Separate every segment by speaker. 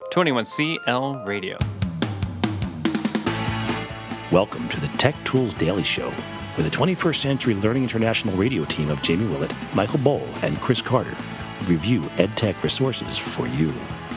Speaker 1: 21CL Radio.
Speaker 2: Welcome to the Tech Tools Daily Show with the 21st Century Learning International radio team of Jamie Willett, Michael Bohl, and Chris Carter. Review EdTech resources for you.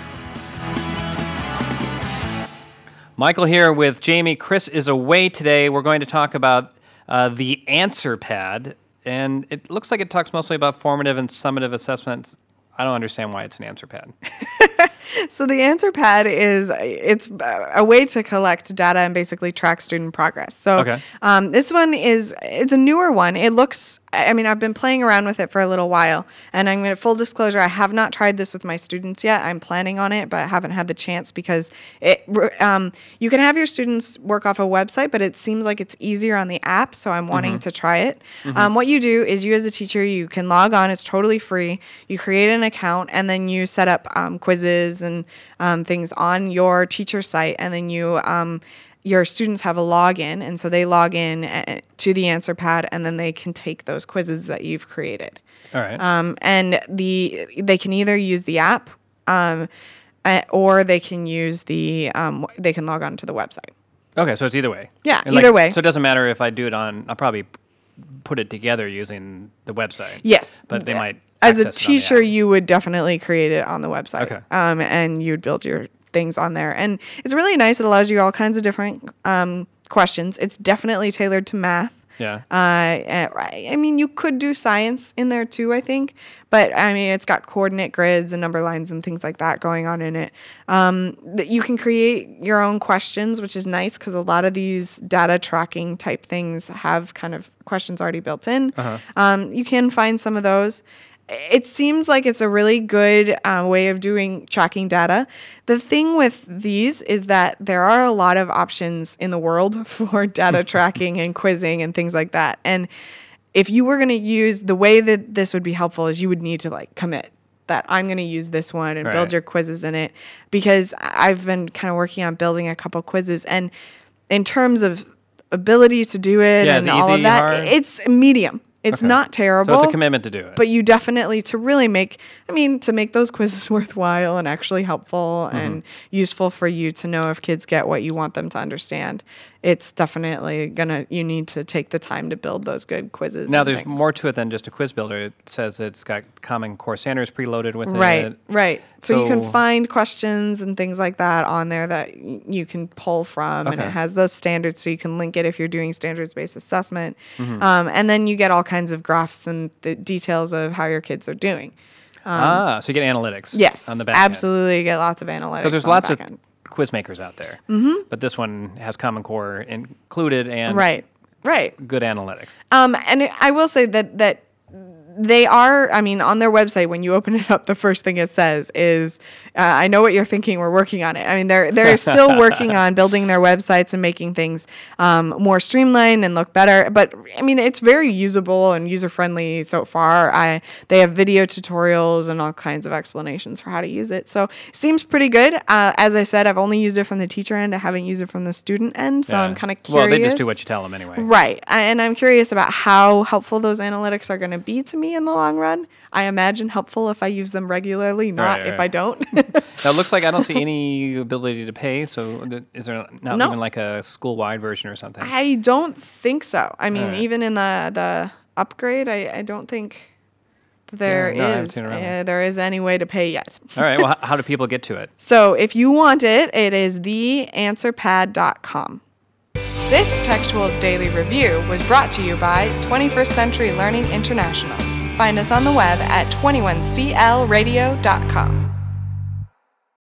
Speaker 1: Michael here with Jamie. Chris is away today. We're going to talk about the Answer Pad, and it looks like it talks mostly about formative and summative assessments. I don't understand why it's an Answer Pad.
Speaker 3: So the Answer Pad it's a way to collect data and basically track student progress. So this one it's a newer one. It looks, I've been playing around with it for a little while, and I'm going to full disclosure, I have not tried this with my students yet. I'm planning on it, but I haven't had the chance because you can have your students work off a website, but it seems like it's easier on the app, so I'm wanting to try it. What you do is you as a teacher, you can log on. It's totally free. You create an account, and then you set up quizzes and things on your teacher site, and then your students have a login, and so they log in to the Answer Pad, and then they can take those quizzes that you've created.
Speaker 1: All right.
Speaker 3: And they can either use the app, or they can use they can log on to the website.
Speaker 1: Okay, so it's either way.
Speaker 3: Yeah, either way.
Speaker 1: So it doesn't matter if I do it I'll probably put it together using the website.
Speaker 3: Yes.
Speaker 1: But they might.
Speaker 3: As a teacher, you would definitely create it on the website.
Speaker 1: Okay.
Speaker 3: And you'd build your things on there. And it's really nice. It allows you all kinds of different questions. It's definitely tailored to math.
Speaker 1: Yeah.
Speaker 3: You could do science in there too, I think. But, it's got coordinate grids and number lines and things like that going on in it. You can create your own questions, which is nice because a lot of these data tracking type things have kind of questions already built in. You can find some of those. It seems like it's a really good way of tracking data. The thing with these is that there are a lot of options in the world for data tracking and quizzing and things like that. And if you were going to use, the way that this would be helpful is you would need to commit that I'm going to use this one and build your quizzes in it, because I've been kind of working on building a couple quizzes, and in terms of ability to do it and all of that,
Speaker 1: hard?
Speaker 3: It's medium. It's not terrible.
Speaker 1: So it's a commitment to do it.
Speaker 3: But you definitely, to really make those quizzes worthwhile and actually helpful and useful for you to know if kids get what you want them to understand, it's definitely you need to take the time to build those good quizzes.
Speaker 1: Now, there's more to it than just a quiz builder. It says it's got Common Core standards preloaded with it.
Speaker 3: Right. So you can find questions and things like that on there that you can pull from, and it has those standards, so you can link it if you're doing standards-based assessment. And then you get all kinds of graphs and the details of how your kids are doing.
Speaker 1: So you get analytics.
Speaker 3: Yes,
Speaker 1: on the back end.
Speaker 3: Absolutely. You get lots of analytics.
Speaker 1: Because there's lots of quiz makers out there, but this one has Common Core included and good analytics.
Speaker 3: And I will say that they are, on their website, when you open it up, the first thing it says is, I know what you're thinking, we're working on it. They're still working on building their websites and making things more streamlined and look better. But, it's very usable and user-friendly so far. They have video tutorials and all kinds of explanations for how to use it. So it seems pretty good. As I said, I've only used it from the teacher end. I haven't used it from the student end, so I'm kind of curious.
Speaker 1: Well, they just do what you tell them anyway.
Speaker 3: Right. And I'm curious about how helpful those analytics are going to be to me in the long run. I imagine helpful if I use them regularly, not if I don't.
Speaker 1: Now, it looks like I don't see any ability to pay, so is there not even like a school-wide version or something?
Speaker 3: I don't think so. Even in the upgrade, I don't think there is any way to pay yet.
Speaker 1: All right, well, how do people get to it?
Speaker 3: So if you want it, it is theanswerpad.com. This Tech Tools Daily Review was brought to you by 21st Century Learning International. Find us on the web at 21clradio.com.